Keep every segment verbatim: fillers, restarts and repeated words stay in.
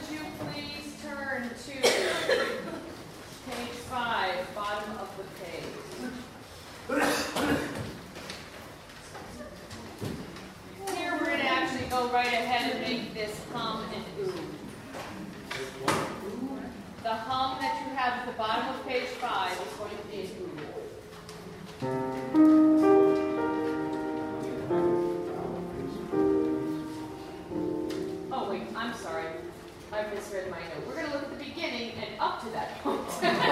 you please turn to page five, bottom of the page. Here we're going to actually go right ahead and make this hum and ooh. The hum that you have at the bottom of page five is going to be an ooh. Oh wait, I'm sorry. I misread my note. We're going to look at the beginning and up to that point.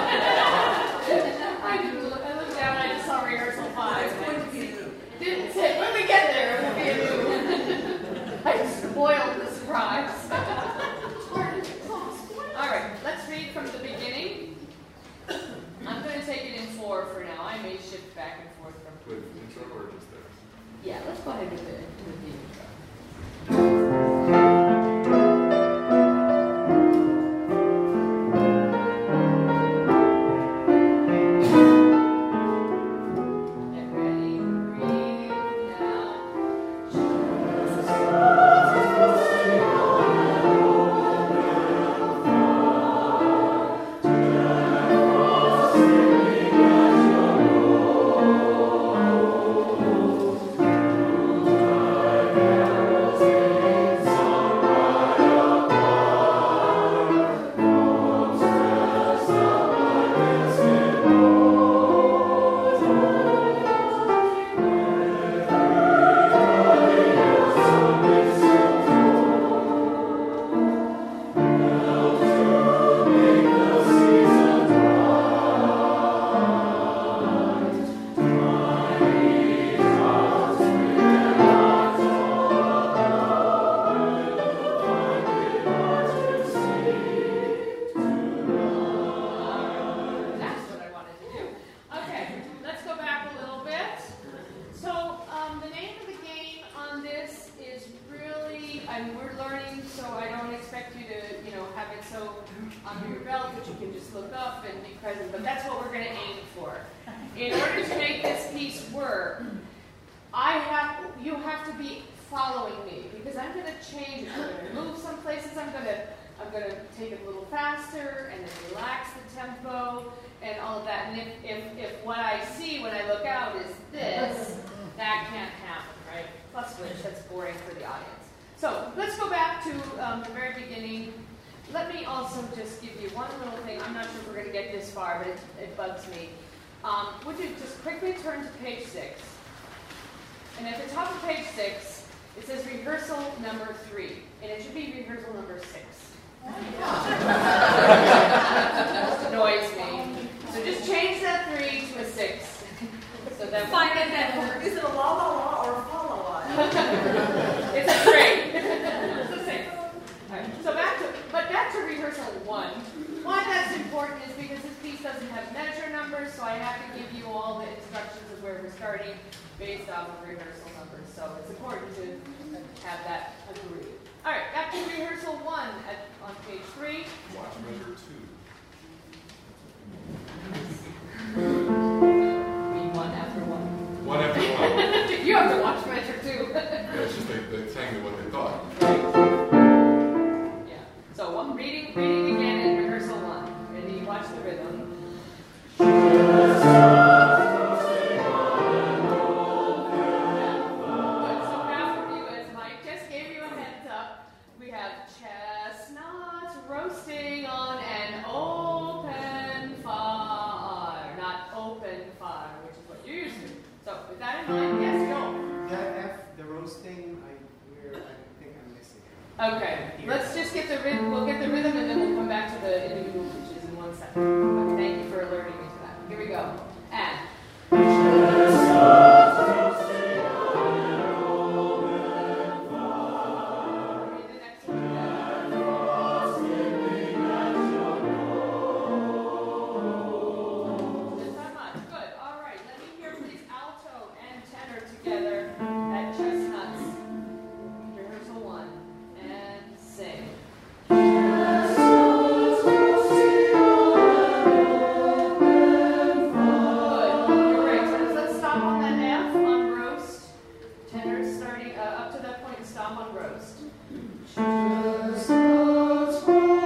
I didn't look. I looked down and I just saw rehearsal five. And I didn't say when we get there it'll be an ooh. I spoiled the surprise. All right, let's read from the beginning. I'm going to take it in four for now. I may shift back and forth from. With the intro or just there? Yeah, let's go ahead with the, with the intro. Get ready, breathe now. Okay, let's just get the rhythm, we'll get the rhythm and then we'll come back to the individual pitches in one second. But thank you for alerting me to that. Here we go. And. Just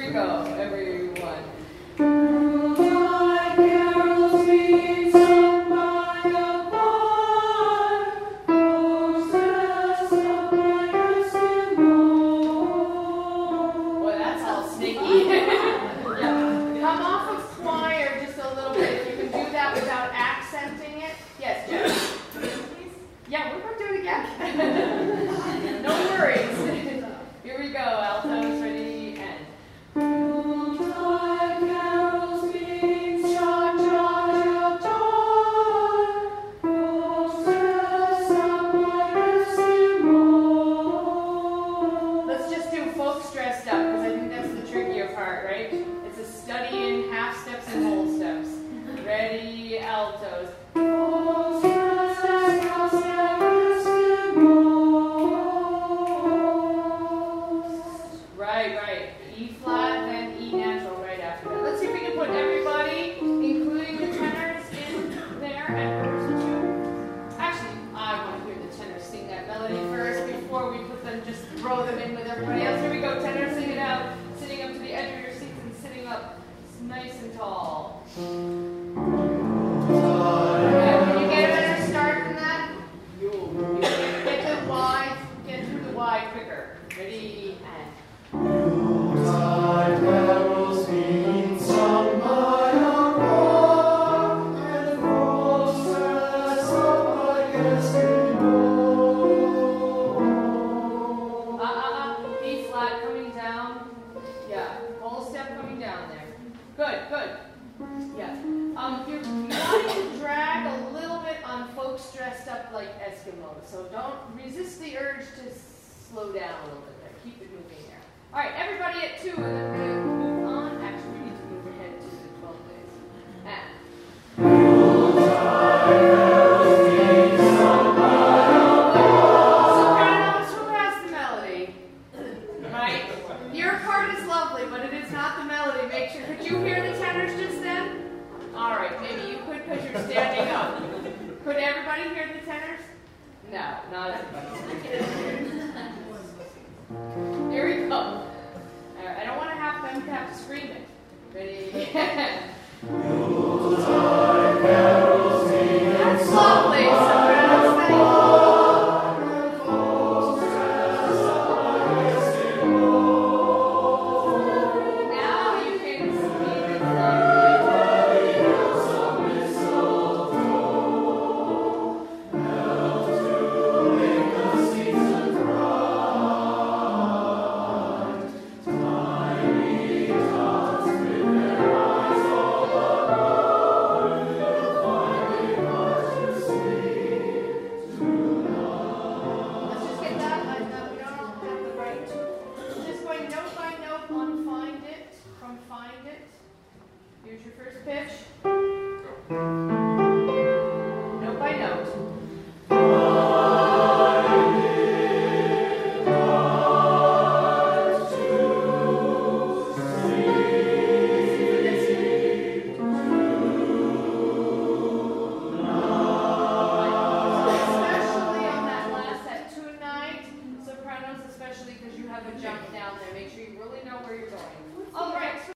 we go, everyone. No worries. Here we go, altos, ready, and. Yuletide carols being cha cha cha cha. Let's just do folks dressed up, because I think that's the trickier part, right? It's a study in half steps and whole steps. Ready, altos. Right, right. E flat, then E natural right after that. Let's see if we can put everybody, including the tenors, in there. And actually, I want to hear the tenors sing that melody first before we put them, just throw them in with everybody else. Here we go, tenors, sing it out. Sitting up to the edge of your seats and sitting up nice and tall. Okay, can you get a better start than that? You get to the Y, get through the Y quicker. Ready, and. Yuletide carols being sung by our choir, and folks dressed up like Eskimos. Uh, uh, uh, E flat coming down. Yeah, whole step coming down there. Good, good. Yeah. Um, you're wanting to drag a little bit on folks dressed up like Eskimos, so don't resist the urge to slow down a little bit there. Keep it moving there. All right, everybody at two, and then we're going to move on. Actually, we need to move ahead to the twelve days. And. Sopranos, who has the melody? Right? Your part is lovely, but it is not the melody. Make sure. Could you hear the tenors just then? All right, maybe you could because you're standing up. Could everybody hear the tenors? No, not everybody.